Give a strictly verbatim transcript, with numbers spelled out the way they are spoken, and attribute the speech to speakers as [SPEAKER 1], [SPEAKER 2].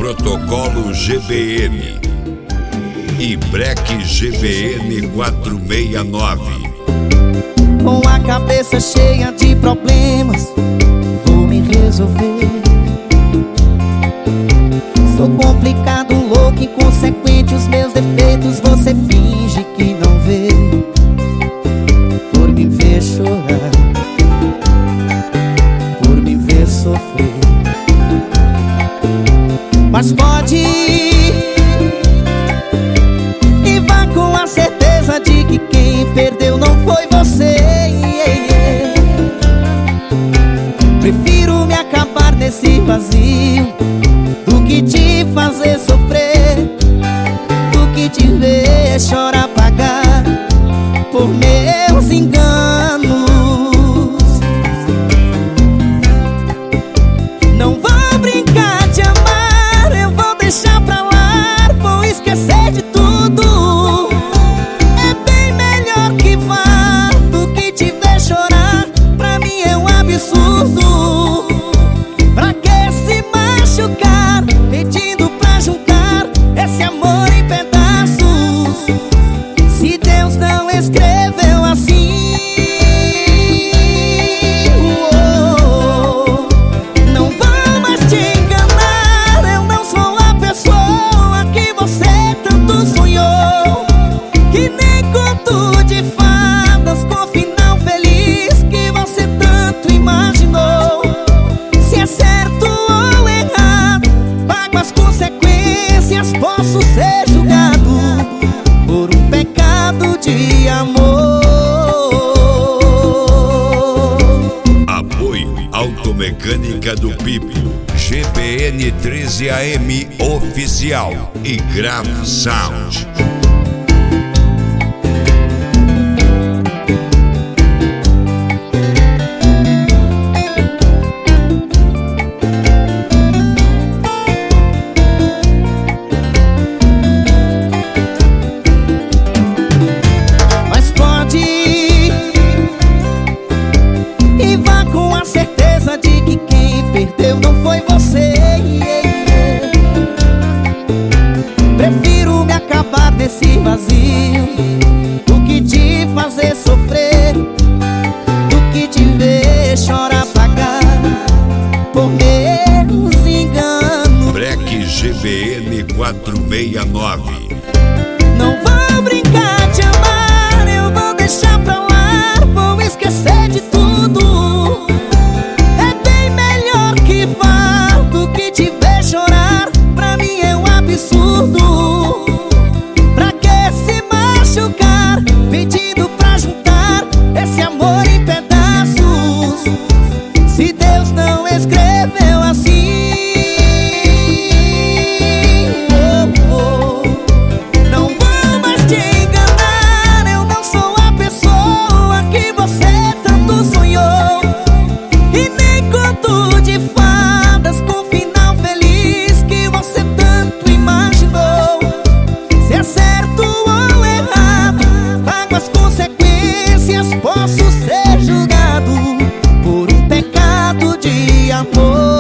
[SPEAKER 1] Protocolo G B N e Break G B N quatrocentos e sessenta e nove.
[SPEAKER 2] Com a cabeça cheia de problemas, vou me resolver. Sou complicado, louco, inconsequente. Os meus defeitos você finge que não vê, por me ver chorar, por me ver sofrer. Mas pode ir e vá com a certeza de que quem perdeu não foi você. Prefiro me acabar nesse vazio do que te fazer sofrer, do que te ver chorar, pagar por meus enganos. Não vou brincar de amar, eu vou deixar pra lá, vou esquecer de tudo. É bem melhor que vá do que te ver chorar, pra mim é um absurdo. Pra que se machucar, pedindo pra juntar esse amor em pedaços, se Deus não escreveu assim? Oh, não vou mais te enganar, eu não sou a pessoa que você tanto sonhou, que nem conto de fadas com final feliz que você tanto imaginou. Se é certo ou errado, pago as consequências, posso ser julgado por um pecado de amor.
[SPEAKER 1] Apoio Automecânica do Pipo, G B N treze A M Oficial e Grave Sound.
[SPEAKER 2] Mas pode ir e vá com a certeza de que quem perdeu não foi você. Prefiro me acabar nesse vazio do que te fazer sofrer, do que te ver chorar, pagar por meus enganos.
[SPEAKER 1] Break G B N quatrocentos e sessenta e nove.
[SPEAKER 2] Não vou brincar de amar, eu vou deixar pra lá, vou esquecer de tudo. É bem melhor que vá do que te ver chorar, pra mim é um absurdo. Pra que se machucar, pedindo pra juntar esse amor em pedaços, se Deus não escreveu assim? Oh, oh. Não vou mais te enganar, eu não sou a pessoa que você tanto sonhou, e nem conto de fadas com final feliz que você tanto imaginou. Se é certo ou errado, pago as consequências, posso ser julgado por um pecado de amor.